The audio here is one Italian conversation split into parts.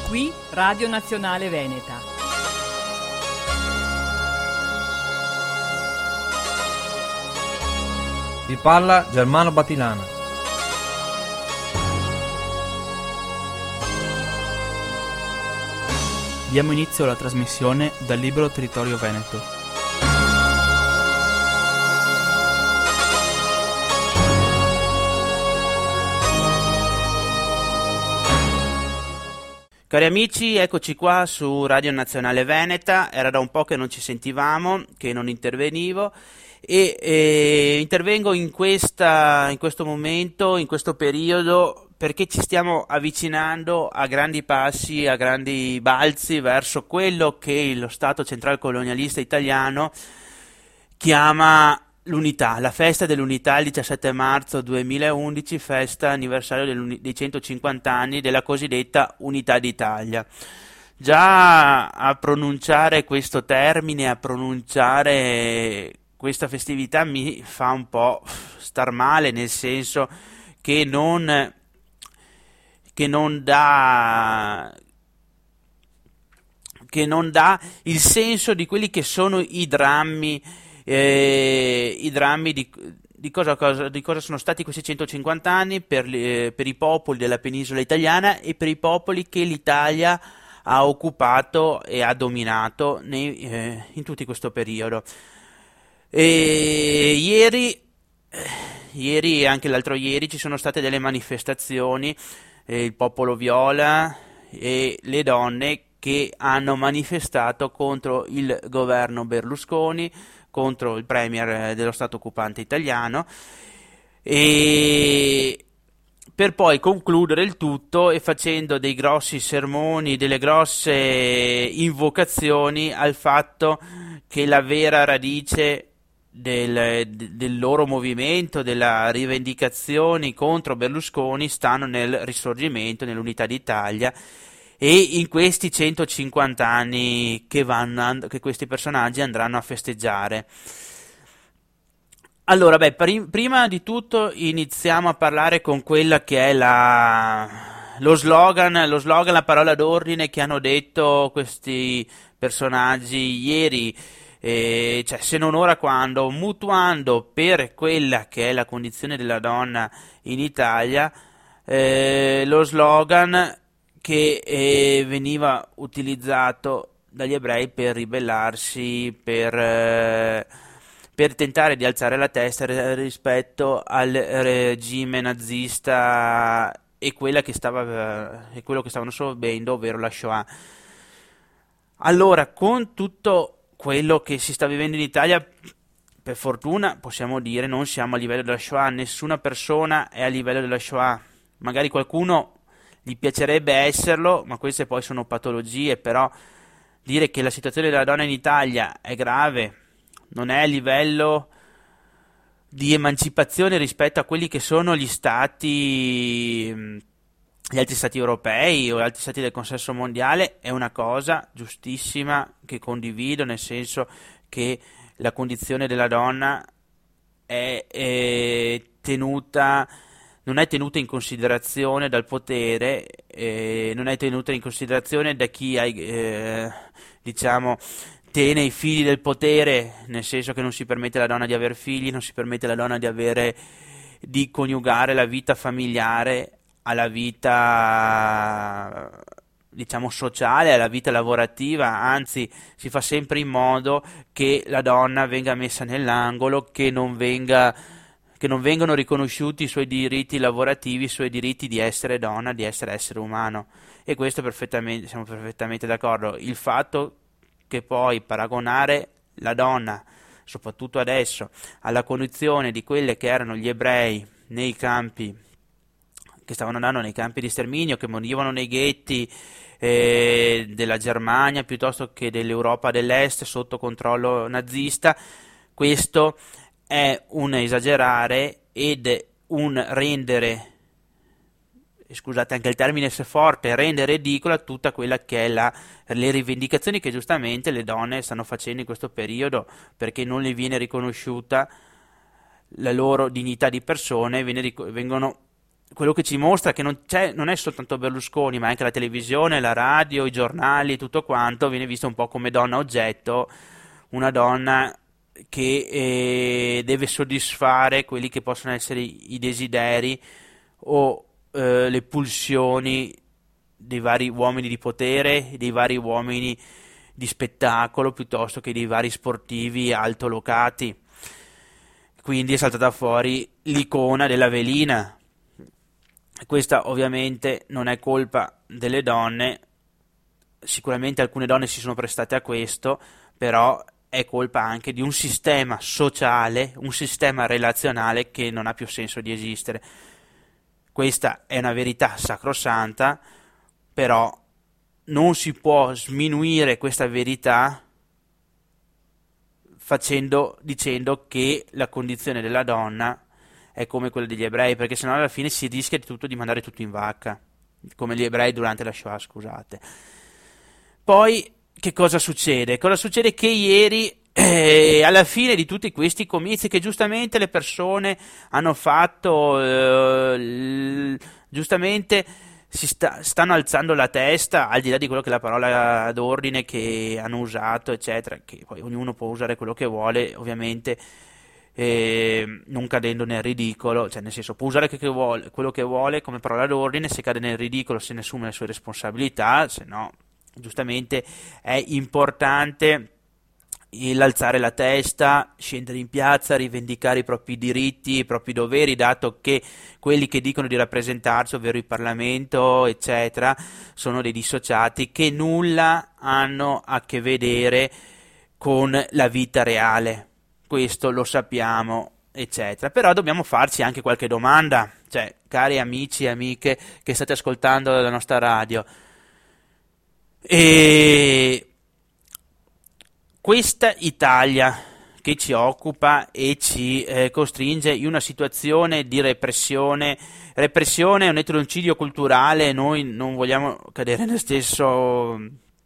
Qui Radio Nazionale Veneta. Vi parla Germano Batilana. Diamo inizio alla trasmissione dal Libero Territorio Veneto. Cari amici, eccoci qua su Radio Nazionale Veneta. Era da un po' che non ci sentivamo, che non intervenivo e intervengo in questo momento, in questo periodo, perché ci stiamo avvicinando a grandi passi, a grandi balzi verso quello che lo Stato centrale colonialista italiano chiama l'unità, la festa dell'unità il 17 marzo 2011, festa anniversario dei 150 anni della cosiddetta Unità d'Italia. Già a pronunciare questo termine, a pronunciare questa festività mi fa un po' star male, nel senso che non dà il senso di quelli che sono i drammi di cosa sono stati questi 150 anni per i popoli della penisola italiana e per i popoli che l'Italia ha occupato e ha dominato in tutto questo periodo. Ieri e anche l'altro ieri ci sono state delle manifestazioni, il popolo viola e le donne che hanno manifestato contro il governo Berlusconi, contro il premier dello Stato occupante italiano, e per poi concludere il tutto e facendo dei grossi sermoni, delle grosse invocazioni al fatto che la vera radice del loro movimento, della rivendicazioni contro Berlusconi stanno nel risorgimento, nell'unità d'Italia e in questi 150 anni che questi personaggi andranno a festeggiare. Allora, prima di tutto iniziamo a parlare con quella che è lo slogan, la parola d'ordine che hanno detto questi personaggi ieri, cioè se non ora quando, mutuando per quella che è la condizione della donna in Italia, lo slogan che veniva utilizzato dagli ebrei per ribellarsi, per tentare di alzare la testa rispetto al regime nazista e quello che stavano subendo, ovvero la Shoah. Allora, con tutto quello che si sta vivendo in Italia, per fortuna possiamo dire non siamo a livello della Shoah, nessuna persona è a livello della Shoah, magari qualcuno gli piacerebbe esserlo, ma queste poi sono patologie. Però dire che la situazione della donna in Italia è grave, non è a livello di emancipazione rispetto a quelli che sono gli altri stati europei o altri stati del consesso mondiale, è una cosa giustissima che condivido, nel senso che la condizione della donna non è tenuta in considerazione dal potere, non è tenuta in considerazione da chi tiene i fili del potere, nel senso che non si permette alla donna di avere figli, non si permette alla donna di coniugare la vita familiare alla vita sociale, alla vita lavorativa, anzi si fa sempre in modo che la donna venga messa nell'angolo, che non vengano riconosciuti i suoi diritti lavorativi, i suoi diritti di essere donna, di essere essere umano. E questo siamo perfettamente d'accordo. Il fatto che poi paragonare la donna, soprattutto adesso, alla condizione di quelle che erano gli ebrei nei campi, che stavano andando nei campi di sterminio, che morivano nei ghetti della Germania piuttosto che dell'Europa dell'Est sotto controllo nazista, questo è un esagerare ed un rendere, scusate anche il termine se forte, rendere ridicola tutta quella che è le rivendicazioni che giustamente le donne stanno facendo in questo periodo, perché non le viene riconosciuta la loro dignità di persone, vengono quello che ci mostra che non è soltanto Berlusconi, ma anche la televisione, la radio, i giornali, tutto quanto viene visto un po' come donna oggetto, una donna che deve soddisfare quelli che possono essere i desideri o le pulsioni dei vari uomini di potere, dei vari uomini di spettacolo, piuttosto che dei vari sportivi altolocati. Quindi è saltata fuori l'icona della velina. Questa ovviamente non è colpa delle donne, sicuramente alcune donne si sono prestate a questo, però è colpa anche di un sistema sociale, un sistema relazionale che non ha più senso di esistere. Questa è una verità sacrosanta, però non si può sminuire questa verità dicendo che la condizione della donna è come quella degli ebrei, perché sennò alla fine si rischia di mandare tutto in vacca, come gli ebrei durante la Shoah, scusate. Poi che cosa succede? Cosa succede? Che ieri alla fine di tutti questi comizi che giustamente le persone hanno fatto, giustamente stanno alzando la testa, al di là di quello che è la parola d'ordine che hanno usato, eccetera, che poi ognuno può usare quello che vuole, ovviamente non cadendo nel ridicolo, cioè nel senso può usare quello che vuole come parola d'ordine, se cade nel ridicolo se ne assume le sue responsabilità, se no giustamente è importante l'alzare la testa, scendere in piazza, rivendicare i propri diritti, i propri doveri, dato che quelli che dicono di rappresentarsi, ovvero il Parlamento, eccetera, sono dei dissociati che nulla hanno a che vedere con la vita reale. Questo lo sappiamo, eccetera. Però dobbiamo farci anche qualche domanda, cioè, cari amici e amiche che state ascoltando la nostra radio, e questa Italia che ci occupa e ci costringe in una situazione di repressione è un eterocidio culturale, noi non vogliamo cadere nel stesso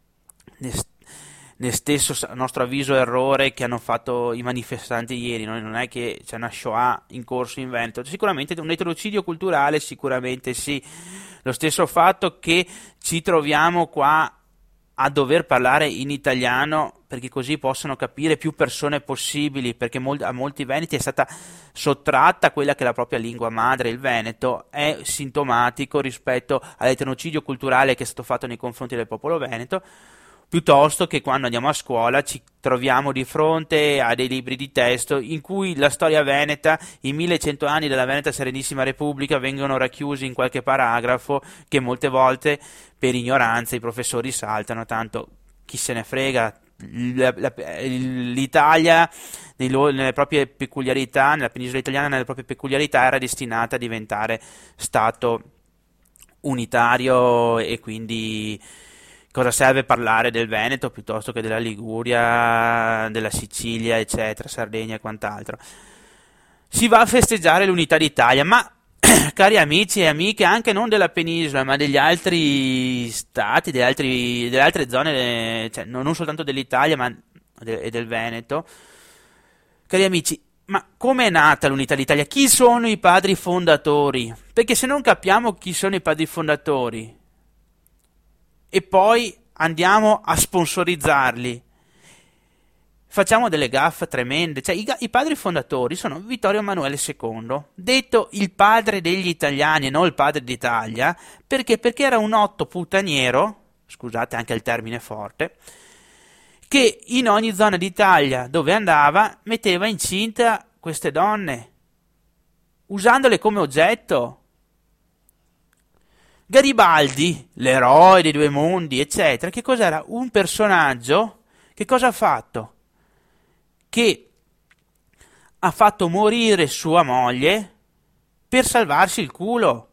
a nostro avviso errore che hanno fatto i manifestanti ieri. Noi non è che c'è una Shoah in corso in Veneto, sicuramente un eterocidio culturale, sicuramente sì. Lo stesso fatto che ci troviamo qua a dover parlare in italiano perché così possono capire più persone possibili, perché a molti veneti è stata sottratta quella che è la propria lingua madre, il veneto, è sintomatico rispetto all'eterocidio culturale che è stato fatto nei confronti del popolo veneto, piuttosto che quando andiamo a scuola ci troviamo di fronte a dei libri di testo in cui la storia veneta, i 1100 anni della Veneta Serenissima Repubblica vengono racchiusi in qualche paragrafo che molte volte per ignoranza i professori saltano, tanto chi se ne frega. L'Italia nelle proprie peculiarità, nella penisola italiana nelle proprie peculiarità era destinata a diventare stato unitario, e quindi cosa serve parlare del Veneto piuttosto che della Liguria, della Sicilia, eccetera, Sardegna e quant'altro. Si va a festeggiare l'unità d'Italia, ma cari amici e amiche, anche non della penisola, ma degli altri stati, delle altre zone, cioè non soltanto dell'Italia e del Veneto. Cari amici, ma come è nata l'unità d'Italia? Chi sono i padri fondatori? Perché se non capiamo chi sono i padri fondatori e poi andiamo a sponsorizzarli, facciamo delle gaffe tremende. Cioè, i padri fondatori sono Vittorio Emanuele II, detto il padre degli italiani e non il padre d'Italia, perché era un otto puttaniero, scusate anche il termine forte, che in ogni zona d'Italia dove andava metteva incinta queste donne, usandole come oggetto. Garibaldi, l'eroe dei due mondi, eccetera, che cos'era? Un personaggio che cosa ha fatto? Che ha fatto morire sua moglie per salvarsi il culo.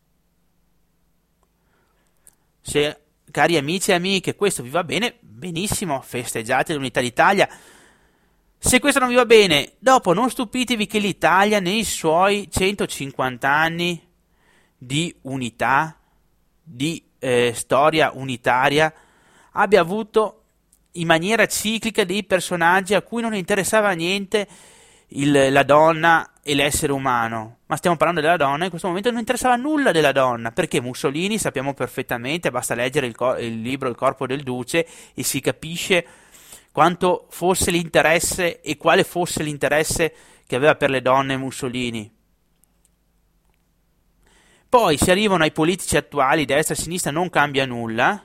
Se, cari amici e amiche, questo vi va bene, benissimo, festeggiate l'unità d'Italia. Se questo non vi va bene, dopo non stupitevi che l'Italia nei suoi 150 anni di unità, di storia unitaria, abbia avuto in maniera ciclica dei personaggi a cui non interessava niente la donna e l'essere umano, ma stiamo parlando della donna. In questo momento non interessava nulla della donna, perché Mussolini, sappiamo perfettamente, basta leggere il libro Il corpo del duce e si capisce quanto fosse l'interesse e quale fosse l'interesse che aveva per le donne Mussolini. Poi si arrivano ai politici attuali, destra e sinistra non cambia nulla,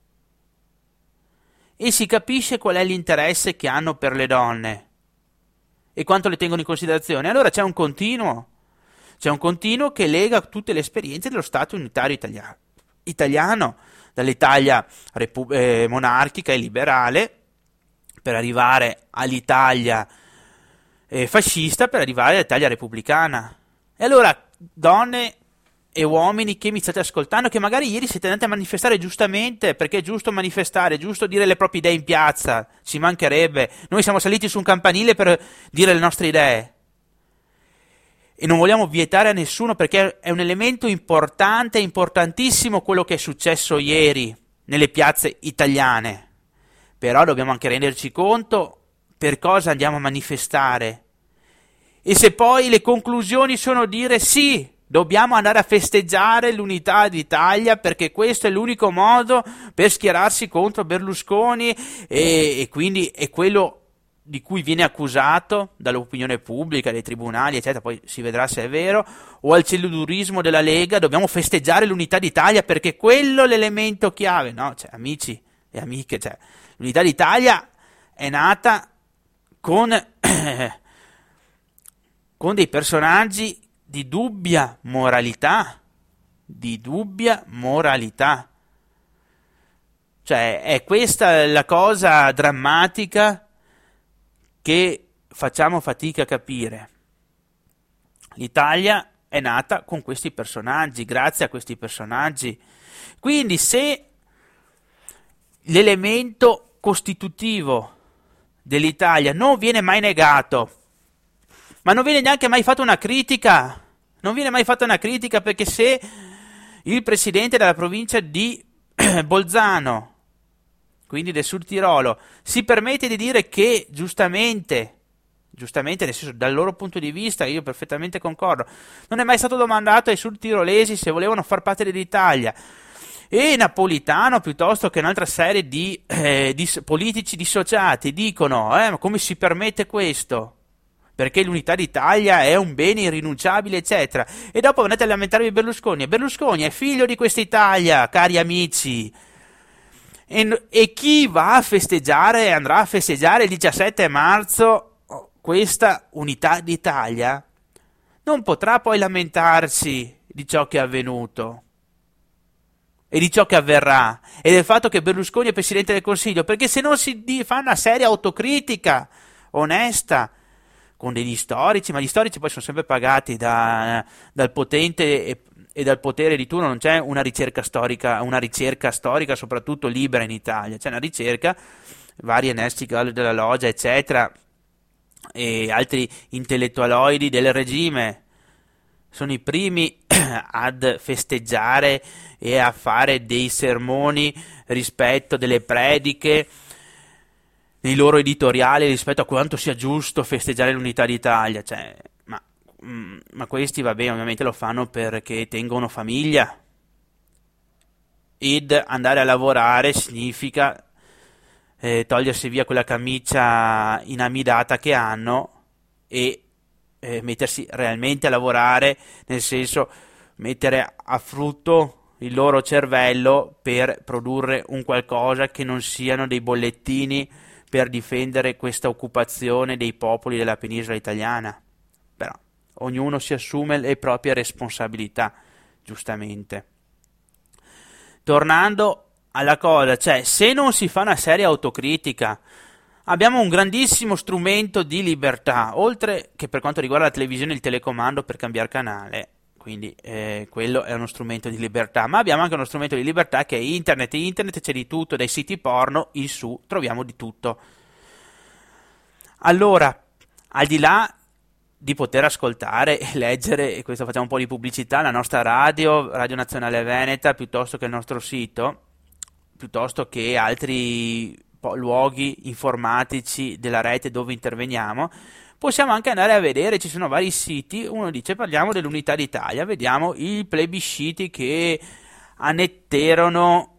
e si capisce qual è l'interesse che hanno per le donne e quanto le tengono in considerazione. Allora c'è un continuo che lega tutte le esperienze dello Stato unitario italiano, dall'Italia monarchica e liberale, per arrivare all'Italia fascista, per arrivare all'Italia repubblicana. E allora, donne e uomini che mi state ascoltando, che magari ieri siete andati a manifestare giustamente, perché è giusto manifestare, è giusto dire le proprie idee in piazza, ci mancherebbe. Noi siamo saliti su un campanile per dire le nostre idee e non vogliamo vietare a nessuno, perché è un elemento importante, importantissimo quello che è successo ieri nelle piazze italiane. Però dobbiamo anche renderci conto per cosa andiamo a manifestare, e se poi le conclusioni sono dire sì, dobbiamo andare a festeggiare l'unità d'Italia perché questo è l'unico modo per schierarsi contro Berlusconi, e quindi è quello di cui viene accusato dall'opinione pubblica, dai tribunali, eccetera, poi si vedrà se è vero, o al cellulorismo della Lega, dobbiamo festeggiare l'unità d'Italia perché quello è l'elemento chiave. No, cioè, amici e amiche, cioè, l'unità d'Italia è nata con dei personaggi di dubbia moralità, cioè è questa la cosa drammatica che facciamo fatica a capire. L'Italia è nata con questi personaggi, grazie a questi personaggi. Quindi se l'elemento costitutivo dell'Italia non viene mai negato, ma non viene neanche mai fatta una critica, perché se il presidente della provincia di Bolzano, quindi del Sud Tirolo, si permette di dire che giustamente, nel senso, dal loro punto di vista, io perfettamente concordo, non è mai stato domandato ai sud tirolesi se volevano far parte dell'Italia, e Napolitano, piuttosto che un'altra serie di politici dissociati, dicono ma come si permette questo? Perché l'unità d'Italia è un bene irrinunciabile, eccetera. E dopo andate a lamentarvi Berlusconi. E Berlusconi è figlio di questa Italia, cari amici. E chi va a festeggiare, andrà a festeggiare il 17 marzo questa unità d'Italia, non potrà poi lamentarsi di ciò che è avvenuto e di ciò che avverrà e del fatto che Berlusconi è Presidente del Consiglio, perché se non si fa una seria autocritica onesta con degli storici, ma gli storici poi sono sempre pagati dal potente e dal potere di turno, non c'è una ricerca storica soprattutto libera in Italia, c'è una ricerca, vari Ernesti Gallo della Loggia, eccetera, e altri intellettualoidi del regime sono i primi ad festeggiare e a fare dei sermoni rispetto delle prediche nei loro editoriali rispetto a quanto sia giusto festeggiare l'unità d'Italia, cioè, ma questi, va bene, ovviamente lo fanno perché tengono famiglia, ed andare a lavorare significa togliersi via quella camicia inamidata che hanno e mettersi realmente a lavorare, nel senso mettere a frutto il loro cervello per produrre un qualcosa che non siano dei bollettini per difendere questa occupazione dei popoli della penisola italiana. Però ognuno si assume le proprie responsabilità, giustamente. Tornando alla cosa, cioè, se non si fa una seria autocritica, abbiamo un grandissimo strumento di libertà, oltre che per quanto riguarda la televisione il telecomando per cambiare canale, quindi quello è uno strumento di libertà, ma abbiamo anche uno strumento di libertà che è internet. In internet c'è di tutto, dai siti porno in su troviamo di tutto. Allora, al di là di poter ascoltare e leggere, e questo facciamo un po' di pubblicità, la nostra Radio Nazionale Veneta, piuttosto che il nostro sito, piuttosto che altri luoghi informatici della rete dove interveniamo, Possiamo anche andare a vedere, ci sono vari siti, uno dice parliamo dell'unità d'Italia, vediamo i plebisciti che annetterono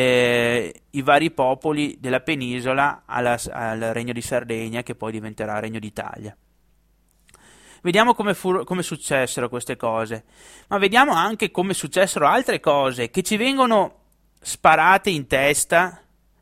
i vari popoli della penisola al Regno di Sardegna, che poi diventerà Regno d'Italia. Vediamo come successero queste cose, ma vediamo anche come successero altre cose che ci vengono sparate in testa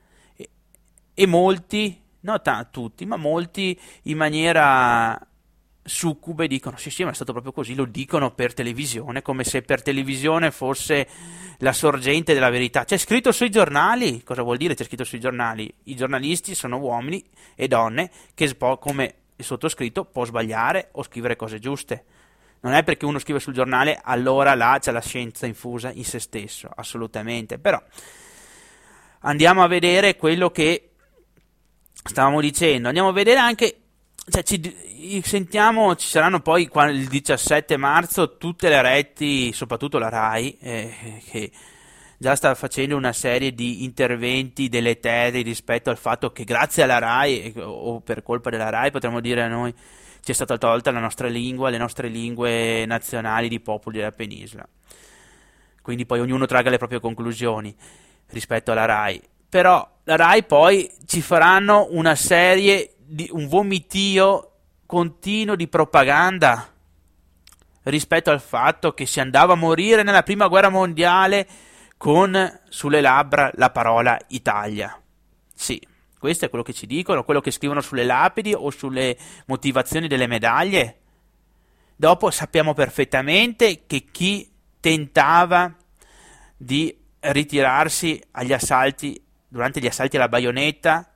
e molti, non tutti, ma molti in maniera succube dicono sì, ma è stato proprio così, lo dicono per televisione, come se per televisione fosse la sorgente della verità. C'è scritto sui giornali. Cosa vuol dire c'è scritto sui giornali? I giornalisti sono uomini e donne che come il sottoscritto può sbagliare o scrivere cose giuste. Non è perché uno scrive sul giornale allora là c'è la scienza infusa in se stesso, assolutamente. Però andiamo a vedere quello che stavamo dicendo, andiamo a vedere anche, cioè, sentiamo, ci saranno poi il 17 marzo tutte le reti, soprattutto la RAI, che già sta facendo una serie di interventi deleteri rispetto al fatto che grazie alla RAI, o per colpa della RAI potremmo dire a noi, ci è stata tolta la nostra lingua, le nostre lingue nazionali di popoli della penisola. Quindi poi ognuno traga le proprie conclusioni rispetto alla RAI. Però la RAI poi ci faranno una serie un vomitio continuo di propaganda rispetto al fatto che si andava a morire nella prima guerra mondiale con sulle labbra la parola Italia. Sì, questo è quello che ci dicono, quello che scrivono sulle lapidi o sulle motivazioni delle medaglie. Dopo sappiamo perfettamente che chi tentava di ritirarsi durante gli assalti alla baionetta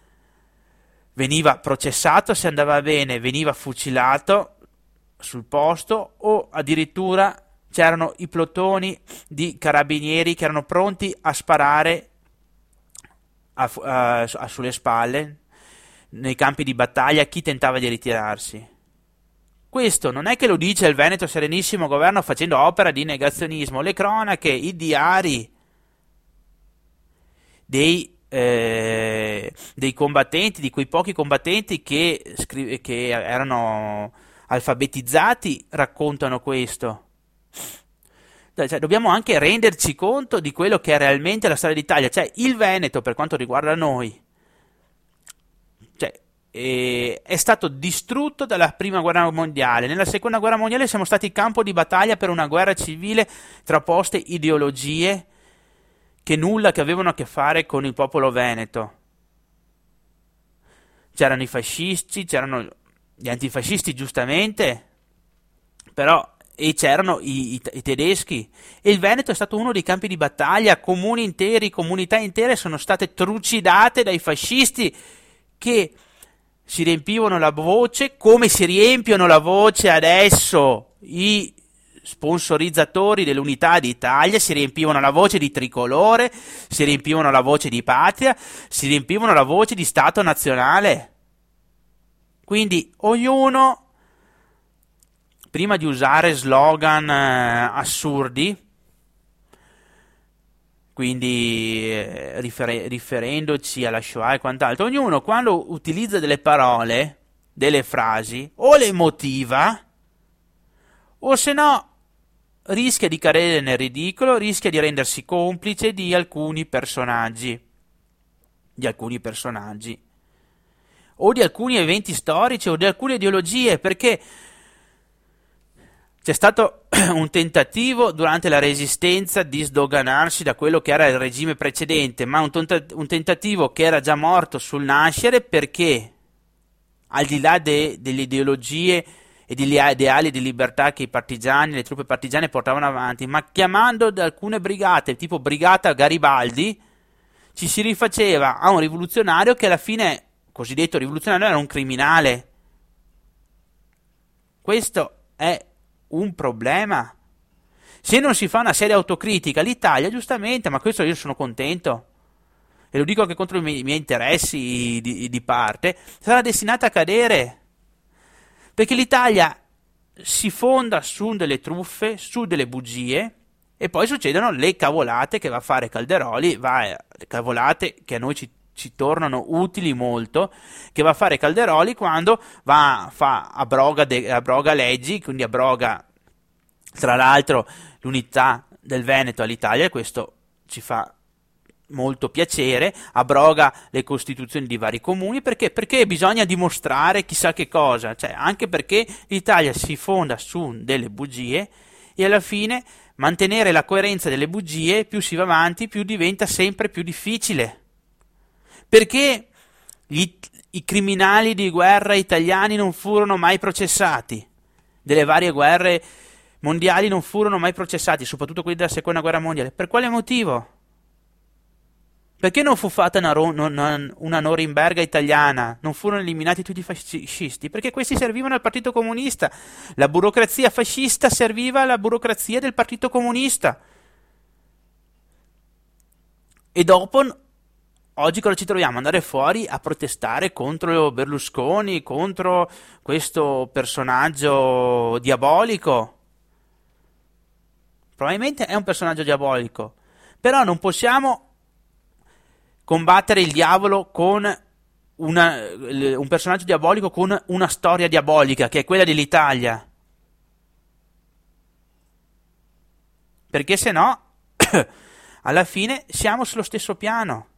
veniva processato se andava bene, veniva fucilato sul posto, o addirittura c'erano i plotoni di carabinieri che erano pronti a sparare sulle spalle nei campi di battaglia a chi tentava di ritirarsi. Questo non è che lo dice il Veneto Serenissimo Governo facendo opera di negazionismo. Le cronache, i diari dei combattenti, di quei pochi combattenti che erano alfabetizzati, raccontano questo. Cioè, dobbiamo anche renderci conto di quello che è realmente la storia d'Italia. Cioè, il Veneto, per quanto riguarda noi, è stato distrutto dalla prima guerra mondiale. Nella seconda guerra mondiale siamo stati campo di battaglia per una guerra civile tra opposte ideologie che nulla che avevano a che fare con il popolo veneto. C'erano i fascisti, c'erano gli antifascisti, giustamente, però e c'erano i tedeschi, e il Veneto è stato uno dei campi di battaglia. Comuni interi, comunità intere sono state trucidate dai fascisti, che si riempivano la voce come si riempiono la voce adesso i sponsorizzatori dell'unità d'Italia, si riempivano la voce di tricolore, si riempivano la voce di patria, si riempivano la voce di Stato nazionale. Quindi ognuno, prima di usare slogan assurdi, quindi riferendoci alla Shoah e quant'altro, ognuno quando utilizza delle parole, delle frasi, o le motiva, o se no rischia di cadere nel ridicolo, rischia di rendersi complice di alcuni personaggi, o di alcuni eventi storici, o di alcune ideologie, perché c'è stato un tentativo durante la Resistenza di sdoganarsi da quello che era il regime precedente, ma un tentativo che era già morto sul nascere, perché al di là delle ideologie e degli ideali di libertà che i partigiani, le truppe partigiane portavano avanti, ma chiamando da alcune brigate, tipo Brigata Garibaldi, ci si rifaceva a un rivoluzionario che alla fine, cosiddetto rivoluzionario, era un criminale. Questo è un problema. Se non si fa una seria autocritica, l'Italia, giustamente, ma questo io sono contento, e lo dico anche contro i miei interessi di parte, sarà destinata a cadere, perché l'Italia si fonda su delle truffe, su delle bugie, e poi succedono le cavolate che va a fare Calderoli, cavolate che a noi ci ci tornano utili molto, che va a fare Calderoli quando abroga leggi, quindi abroga tra l'altro l'unità del Veneto all'Italia, e questo ci fa molto piacere, abroga le costituzioni di vari comuni, perché bisogna dimostrare chissà che cosa, cioè anche perché l'Italia si fonda su delle bugie e alla fine mantenere la coerenza delle bugie, più si va avanti, più diventa sempre più difficile, perché i criminali di guerra italiani non furono mai processati, delle varie guerre mondiali non furono mai processati, soprattutto quelli della seconda guerra mondiale. Per quale motivo? Perché non fu fatta una Norimberga italiana? Non furono eliminati tutti i fascisti? Perché questi servivano al Partito Comunista. La burocrazia fascista serviva alla burocrazia del Partito Comunista. E dopo, oggi cosa ci troviamo? Andare fuori a protestare contro Berlusconi, contro questo personaggio diabolico. Probabilmente è un personaggio diabolico, però non possiamo combattere il diavolo con un personaggio diabolico con una storia diabolica, che è quella dell'Italia. Perché se no, alla fine siamo sullo stesso piano.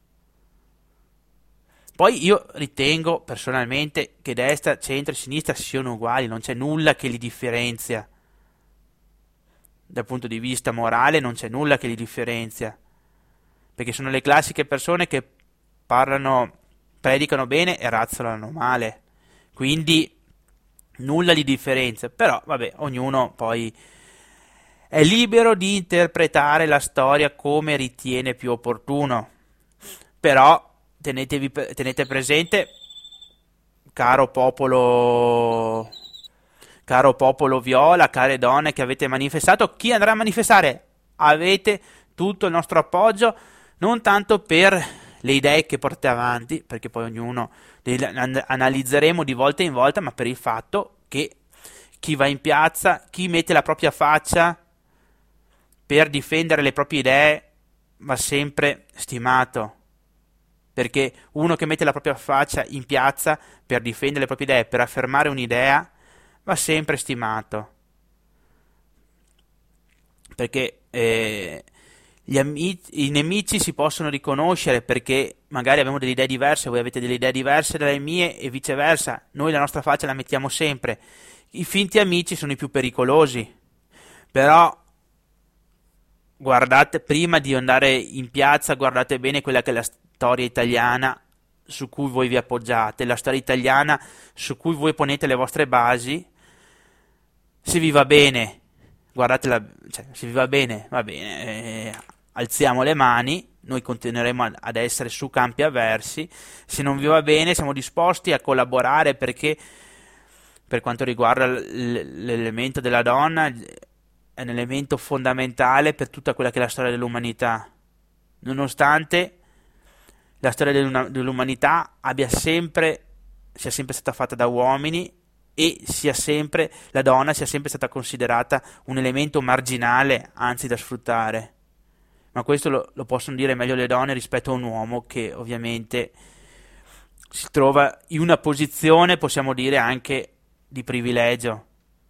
Poi io ritengo personalmente che destra, centro e sinistra siano uguali, non c'è nulla che li differenzia. Dal punto di vista morale non c'è nulla che li differenzia, perché sono le classiche persone che predicano bene e razzolano male, quindi nulla li differenzia. Però vabbè, ognuno poi è libero di interpretare la storia come ritiene più opportuno, però tenete presente, caro popolo viola, care donne che avete manifestato, chi andrà a manifestare, avete tutto il nostro appoggio, non tanto per le idee che portate avanti, perché poi ognuno le analizzeremo di volta in volta, ma per il fatto che chi va in piazza, chi mette la propria faccia per difendere le proprie idee va sempre stimato, perché uno che mette la propria faccia in piazza per difendere le proprie idee, per affermare un'idea, va sempre stimato, perché i nemici si possono riconoscere, perché magari abbiamo delle idee diverse, voi avete delle idee diverse dalle mie e viceversa, noi la nostra faccia la mettiamo sempre. I finti amici sono i più pericolosi, però guardate, prima di andare in piazza, guardate bene quella che è la storia italiana su cui voi vi appoggiate, la storia italiana su cui voi ponete le vostre basi. Se vi va bene, se vi va bene, alziamo le mani, noi continueremo ad essere su campi avversi. Se non vi va bene, siamo disposti a collaborare, perché per quanto riguarda l'elemento della donna è un elemento fondamentale per tutta quella che è la storia dell'umanità, nonostante la storia dell'umanità sia sempre stata fatta da uomini e la donna sia sempre stata considerata un elemento marginale, anzi da sfruttare. Ma questo lo possono dire meglio le donne rispetto a un uomo che ovviamente si trova in una posizione, possiamo dire, anche di privilegio,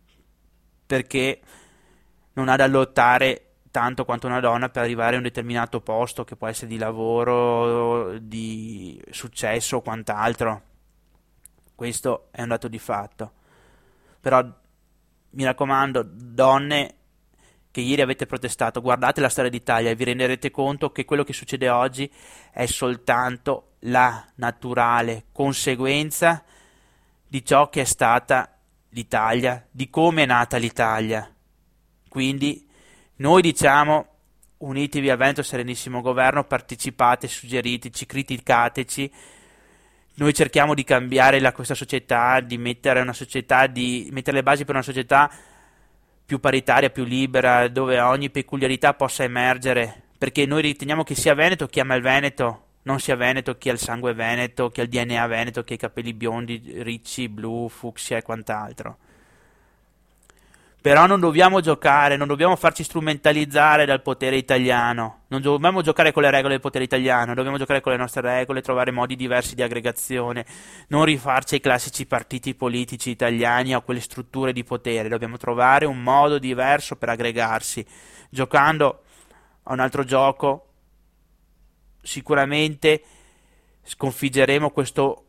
perché non ha da lottare tanto quanto una donna per arrivare a un determinato posto, che può essere di lavoro, di successo o quant'altro. Questo è un dato di fatto. Però mi raccomando, donne che ieri avete protestato, guardate la storia d'Italia e vi renderete conto che quello che succede oggi è soltanto la naturale conseguenza di ciò che è stata l'Italia, di come è nata l'Italia. Quindi noi diciamo: unitevi al Veneto Serenissimo Governo, partecipate, suggeriteci, criticateci. Noi cerchiamo di cambiare questa società, di mettere le basi per una società più paritaria, più libera, dove ogni peculiarità possa emergere, perché noi riteniamo che sia Veneto chi ama il Veneto, non sia Veneto chi ha il sangue veneto, chi ha il DNA veneto, chi ha i capelli biondi, ricci, blu, fucsia e quant'altro. Però non dobbiamo giocare, non dobbiamo farci strumentalizzare dal potere italiano, non dobbiamo giocare con le regole del potere italiano, dobbiamo giocare con le nostre regole, trovare modi diversi di aggregazione, non rifarci ai classici partiti politici italiani o a quelle strutture di potere, dobbiamo trovare un modo diverso per aggregarsi, giocando a un altro gioco. Sicuramente sconfiggeremo questo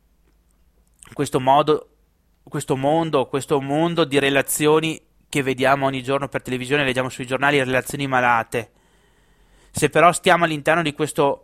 mondo di relazioni che vediamo ogni giorno per televisione, leggiamo sui giornali, relazioni malate. Se però stiamo all'interno di questo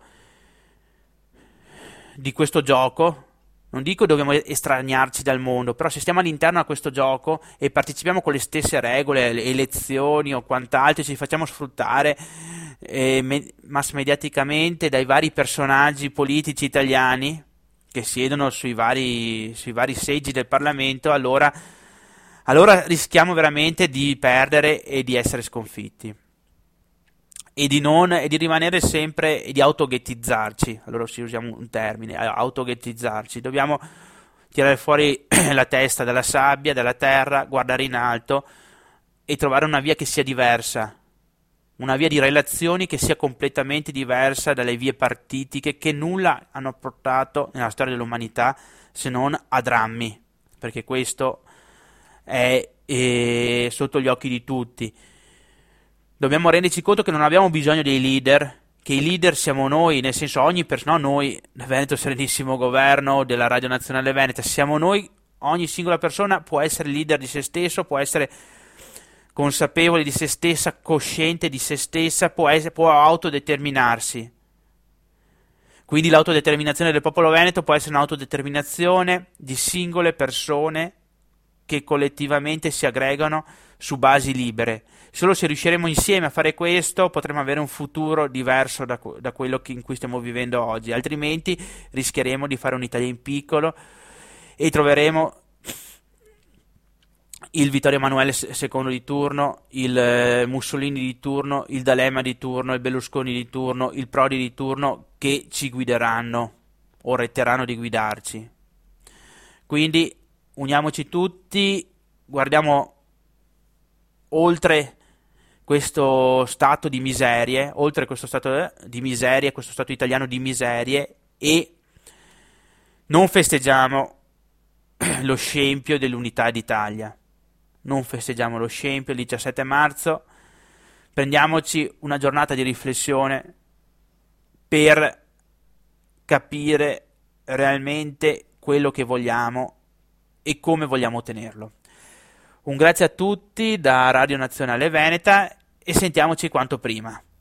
gioco, non dico dobbiamo estraniarci dal mondo, però se stiamo all'interno di questo gioco e partecipiamo con le stesse regole, le elezioni o quant'altro, ci facciamo sfruttare mass mediaticamente dai vari personaggi politici italiani che siedono sui vari seggi del Parlamento, allora rischiamo veramente di perdere e di essere sconfitti e di rimanere sempre e di autoghettizzarci. Allora si usiamo un termine, autoghettizzarci. Dobbiamo tirare fuori la testa dalla sabbia, dalla terra, guardare in alto e trovare una via che sia diversa, una via di relazioni che sia completamente diversa dalle vie partitiche che nulla hanno portato nella storia dell'umanità se non a drammi, perché questo è sotto gli occhi di tutti. Dobbiamo renderci conto che non abbiamo bisogno dei leader, che i leader siamo noi, nel senso noi, Veneto Serenissimo Governo della Radio Nazionale Veneta, siamo noi, ogni singola persona può essere leader di se stesso, può essere consapevole di se stessa, cosciente di se stessa, può autodeterminarsi. Quindi l'autodeterminazione del popolo veneto può essere un'autodeterminazione di singole persone che collettivamente si aggregano su basi libere. Solo se riusciremo insieme a fare questo potremo avere un futuro diverso da quello in cui stiamo vivendo oggi, altrimenti rischieremo di fare un'Italia in piccolo e troveremo il Vittorio Emanuele II di turno, il Mussolini di turno, il D'Alema di turno, il Berlusconi di turno, il Prodi di turno che ci guideranno o retteranno di guidarci. Quindi uniamoci tutti, guardiamo oltre questo stato di miserie, questo stato italiano di miserie, e non festeggiamo lo scempio dell'unità d'Italia. Non festeggiamo lo scempio il 17 marzo, prendiamoci una giornata di riflessione per capire realmente quello che vogliamo e come vogliamo ottenerlo. Un grazie a tutti da Radio Nazionale Veneta e sentiamoci quanto prima.